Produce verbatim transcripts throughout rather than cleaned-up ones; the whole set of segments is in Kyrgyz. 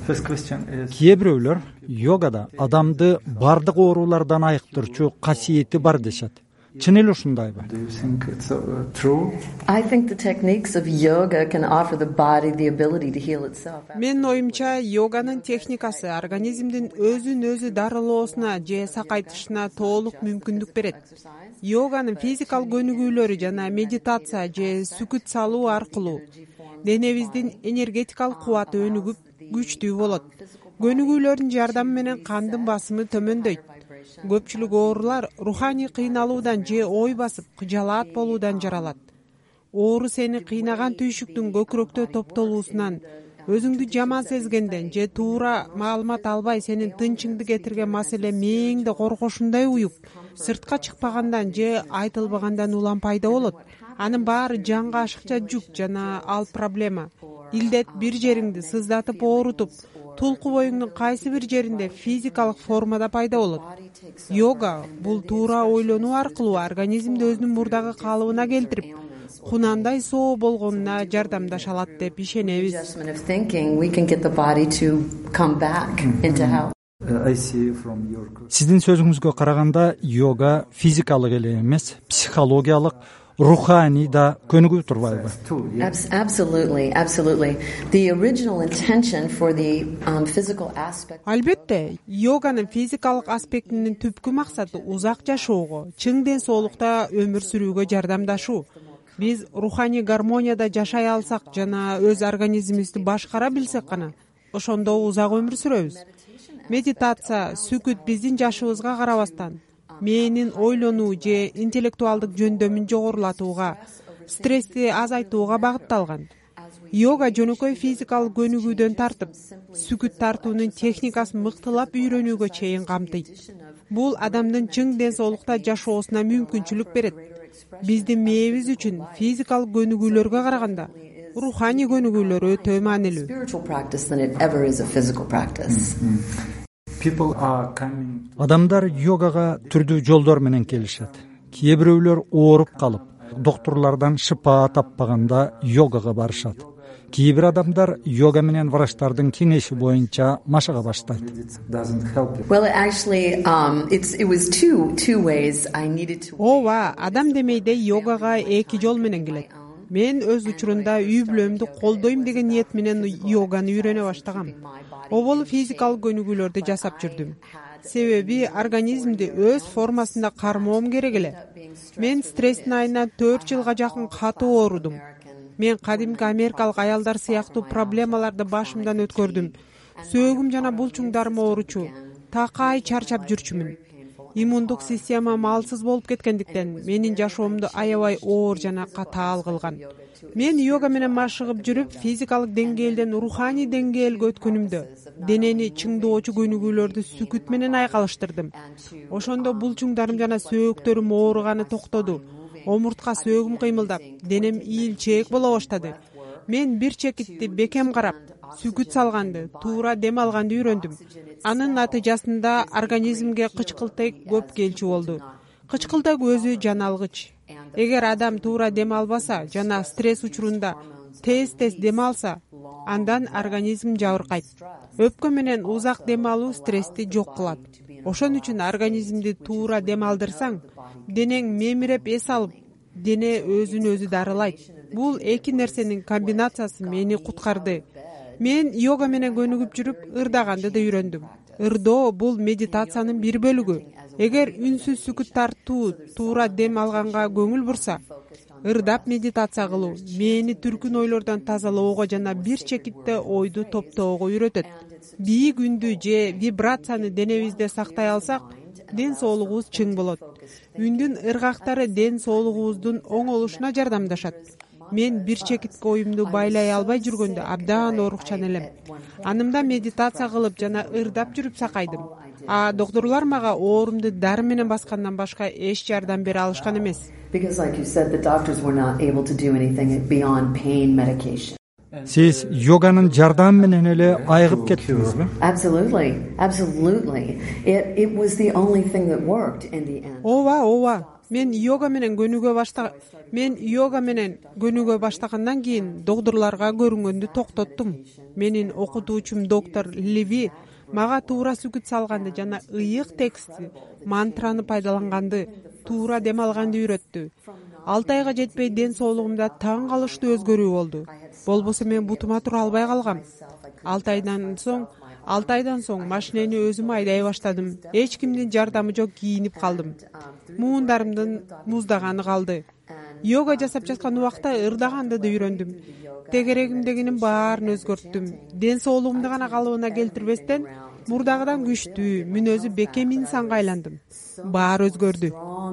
Кээ бирөөлөр йогада адамды бардык оорулардан айыктырчу касиети бар дешет. Чын эле ушундайбы? Мен оюмча, йоганын техникасы организмдин өзүн өзү дарылоосуна же сакайтышына толук мүмкүндүк берет. Йоганын физикалык көнүгүүлөрү жана медитация же сүкүт салуу аркылуу денебиздин энергетикалык кубаты өнүгүп, күчтүү болот. Көнүгүүлөрдүн жардамы менен кандын басымы төмөндөйт. Көпчүлүк оорулар руханий кыйналуудан же ой басып, кыжалаат болуудан жаралат. Оору сени кыйнаган түйшүктүн көкүрөктө топтолуусунан, өзүңдү жаман сезгенден же туура маалымат албай сенин тынчыңды кетирген маселе мээңди коркошундай уюп, сыртка чыкпагандан же айтылбагандан улам пайда болот. Анын баары жанга ашыкча жүк жана ал проблема. Илдет бир жериңди сыздатып оорутуп, тулку боюңдун кайсы бир жеринде физикалык формада пайда болот. Йога бул туура ойлонуу аркылуу организмди өзүнүн мурдагы калыбына келтирип, кунандай соо болгонуна жардамдаша алат деп ишенебиз. Сиздин сөзүңүзгө караганда, йога физикалык эле эмес, психологиялык, руханий да көнүгүү турбайбы? Албетте, йоганын физикалык аспектинин түпкү максаты узак жашоого, чың ден соолукта өмүр сүрүүгө жардамдашуу. Биз руханий гармонияда жашай алсак жана өз организмибизди башкара билсек гана, ошондо узак өмүр сүрөбүз. Медитация, сүкүт биздин жашыбызга карабастан мээнин ойлонуу же интеллектуалдык жөндөмүн жогорулатууга, стрессти азайтууга багытталган. Йога жөнөкөй физикалык көнүгүүдөн тартып, сүкүт тартуунун техникасын мыктылап үйрөнүүгө чейин камтыйт. Бул адамдын чың ден соолукта жашоосуна мүмкүнчүлүк берет. Биздин мээбиз үчүн физикалык көнүгүүлөргө караганда руханий көнүгүүлөр өтө маанилүү. Адамдар йогага түрдүү жолдор менен келишет. Кээ бирөөлөр ооруп калып, доктурлардан шыпа таппаганда йогага барышат. Кээ бир адамдар йога менен врачтардын кеңеши боюнча машыга баштайт. Ооба, адам демейде йогага эки жол менен келет. Мен өз учурунда үй бүлөмдү колдойм деген ниет менен йоганы үйрөнө баштагам. Оболу физикалык көнүгүүлөрдү жасап жүрдүм. Себеби организмди өз формасында кармоом керек эле. Мен стресстин айына төрт жылга жакын катуу оорудум. Мен кадимки америкалык аялдар сыяктуу проблемаларды башымдан өткөрдүм. Сөөгүм жана булчуңдарым ооручу. Такай чарчап жүрчүмүн. Иммундук системам малсыз болуп кеткендиктен менин жашоомду аябай оор жана катаал кылган. Мен йога менен машыгып жүрүп, физикалык деңгээлден руханий деңгээлге өткөнүмдө денени чыңдоочу көнүгүүлөрдү сүкүт менен айкалыштырдым. Ошондо булчуңдарым жана сөөктөрүм ооруганы токтоду. Омуртка сөөгүм кыймылдап, денем ийилчээк боло баштады. Мен бир чекитти бекем карап, сүкүт салганды, туура дем алганды үйрөндүм. Анын натыйжасында организмге кычкылтек көп келчү болду. Кычкылтек өзү жан алгыч. Эгер адам туура дем албаса жана стресс учурунда тез-тез дем алса, андан организм жабыркайт. Өпкө менен узак дем алуу стрессти жок кылат. Ошон үчүн организмди туура дем алдырсаң, денең мемиреп эс алып, дене өзүн өзү дарылайт. Бул эки нерсенин комбинациясы мени куткарды. Мен йога менен көнүгүп жүрүп, ырдаганды да үйрөндүм. Ырдоо бул медитациянын бир бөлүгү. Эгер үнсүз сүкүт тартуу, туура дем алганга көңүл бурса, ырдап медитация кылуу мени түркүн ойлордон тазалоого жана бир чекитте ойду топтоого үйрөтөт. Бийик үндү же вибрацияны денебизде сактай алсак, ден соолугубуз чың болот. Үндүн ыргактары ден соолугубуздун оңолушуна жардамдашат. Мен бир чекитке оюмду байлай албай жүргөндө абдан оорукчан элем. Анымда медитация кылып жана ырдап жүрүп сакайдым. А доктурлар мага оорумду дары менен баскандан башка эч жардам бере алышкан эмес. Сиз йоганын жардамы менен эле айыгып кеттиңизби? Ооба, ооба. Мен йога менен көнүгө башта мен йога менен көнүгө баштагандан кийин докторлорго көрүнгөндү токтоттум. Менин окутуучум доктор Леви мага туура сүкүт салганды жана ыйык текстти, мантраны пайдаланганды, туура дем алганды үйрөттү. алты айга жетпей ден соолугумда таң калыштуу өзгөрүү болду. Болбосо мен бутума тура албай калгам. алты айдан соң алты айдан соң машинени өзүм айдай баштадым. Эч кимдин жардамы жок кийинип калдым. Муундарымдын муздаганы калды. Йога жасап жаткан убакта ырдаганды да үйрөндүм. Тегерегимдегинин баарын өзгөрттүм. Ден соолугумду гана калыбына келтирбестен мурдагыдан күчтүү, мүнөзү бекем инсанга айландым. Баары өзгөрдү.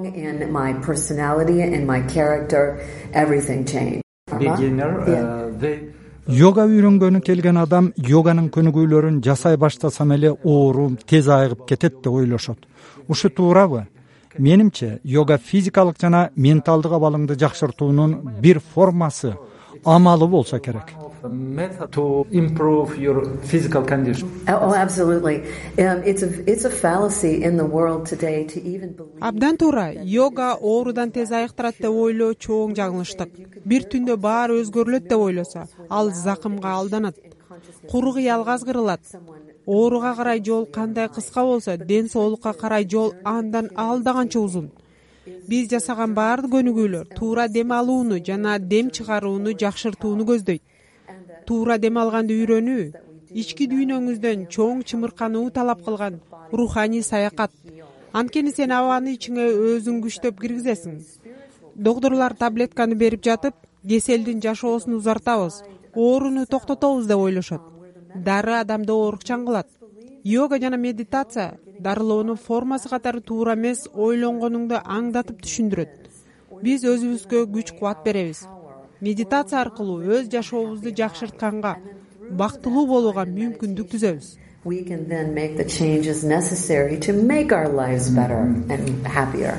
Йога үйрөнгөнү келген адам йоганын көнүгүүлөрүн жасай баштасам эле оорум тез айыгып кетет деп ойлошот. Ушу туурабы? Менимче, йога физикалык жана менталдык абалыңды жакшыртуунун бир формасы, амалы болсо керек. To improve your physical condition. Oh, absolutely. Um, it's a it's a fallacy in the world today to even believe. Абдан туура. Йога оорудан тез айыктырат деп ойлоо чоң жаңылыштык. Бир түндө баары өзгөрүлөт деп ойлосо, ал закымга алданат. Куру кыял казгырылат. Ооруга карай жол кандай кыска болсо, ден соолукка карай жол андан алда канча узун. Биз жасаган баардык көнүгүүлөр туура дем алууну жана дем чыгарууну жакшыртууну көздөйт. Туура дем алганды үйрөнүү, ички дүйнөңүздөн чоң чымыркануу талап кылган руханий саякат. Анткени сен абаны ичиңе өзүң күчтөп киргизесиң. Докторлор таблетканы берип жатып, кеселдин жашоосун узартабыз, ооруну токтотобуз деп ойлошот. Дары адамды оорукчан кылат. Йога жана медитация дарылоонун формасы катары туура эмес ойлонгонуңду аңдатып түшүндүрөт. Биз өзүбүзгө күч кубат беребиз. Медитация аркылуу өз жашообузду жакшыртканга, бактылуу болууга мүмкүндүк түзөбүз. We can then make the changes necessary to make our lives better and happier.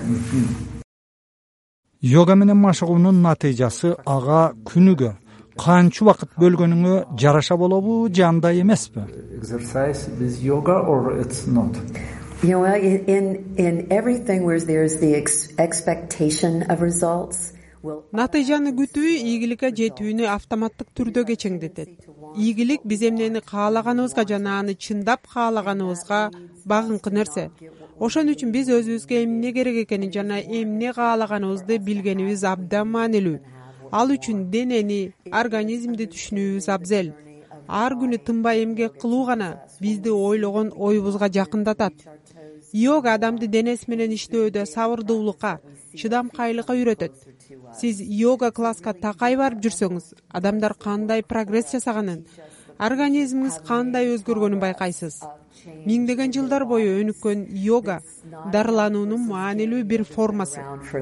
Йога менен машыгуунун натыйжасы ага күнүгө канча убакыт бөлгөнүңө жараша болобу, же андай эмеспи? Exercise with yoga or it's not? You know, in in everything where there's the ex- expectation of results. Натыйжаны күтүү ийгиликке жетүүнү автоматтык түрдө кечеңдетет. Ийгилик биз эмнени каалаганыбызга жана аны чындап каалаганыбызга багынкы нерсе. Ошон үчүн биз өзүбүзгө эмне керек экенин жана эмне каалаганыбызды билгенибиз абдан маанилүү. Ал үчүн денени, организмди түшүнүүбүз абзел. Ар күнү тынбай эмгек кылуу гана бизди ойлогон оюбузга жакындатат. Йога адамды денеси менен иштөөдө сабырдуулукка, чыдамкайлыкка үйрөтөт. Сиз йога класска такай барып жүрсөңүз, адамдар кандай прогресс жасаганын, организмиңиз кандай өзгөргөнүн байкайсыз. Миңдеген жылдар бою өнүккөн йога дарылануунун маанилүү бир формасы.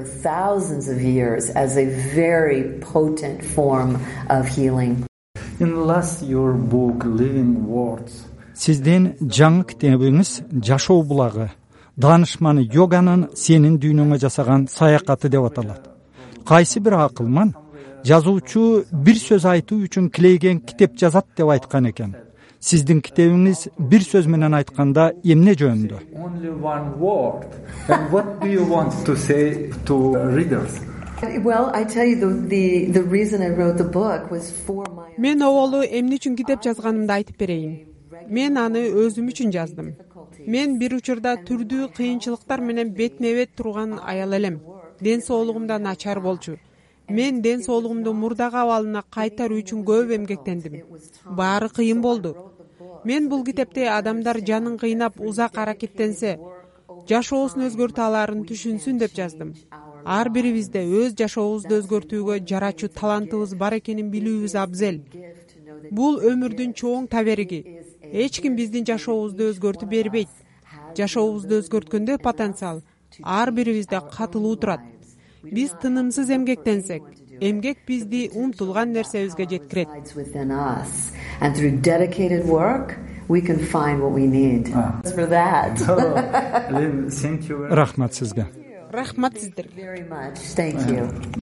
In last your book Living Words. Сиздин жаңы китебиңиз Жашоо булагы, даанышманы йоганын сенин дүйнөңө жасаган саякаты деп аталат. Кайсы бир акылман жазуучу бир сөз айтуу үчүн килейген китеп жазат деп айткан экен. Сиздин китебиңиз бир сөз менен айтканда эмне жөнүндө? Only one word. And what do you want to say to readers? Well, I tell you the the the reason I wrote the book was for my. Мен оболу эмне үчүн китеп жазганымды айтып берейин. Мен аны өзүм үчүн жаздым. Мен бир учурда түрдүү кыйынчылыктар менен бетме-бет турган аял элем. Ден соолугумда начар болчу. Мен ден соолугумду мурдагы абалына кайтаруу үчүн көп эмгектендим. Баары кыйын болду. Мен бул китепте адамдар жанын кыйнап узак аракеттенсе, жашоосун өзгөртө аларын түшүнсүн деп жаздым. Ар бирибизде өз жашообузду өзгөртүүгө жарачуу талантыбыз бар экенин билүүбүз абзел. Бул өмүрдүн чоң табериги. Эч ким биздин жашообузду өзгөртүп бербейт. Жашообузду өзгөрткөндө потенциал ар бирибизде катылуу турат. Биз тынымсыз эмгектенсек, эмгек бизди умтулган нерсебизге жеткирет. And through dedicated work, we can find what we need. For that. Рахмат сизге. Рахмат сиздерге. Very much. Thank you.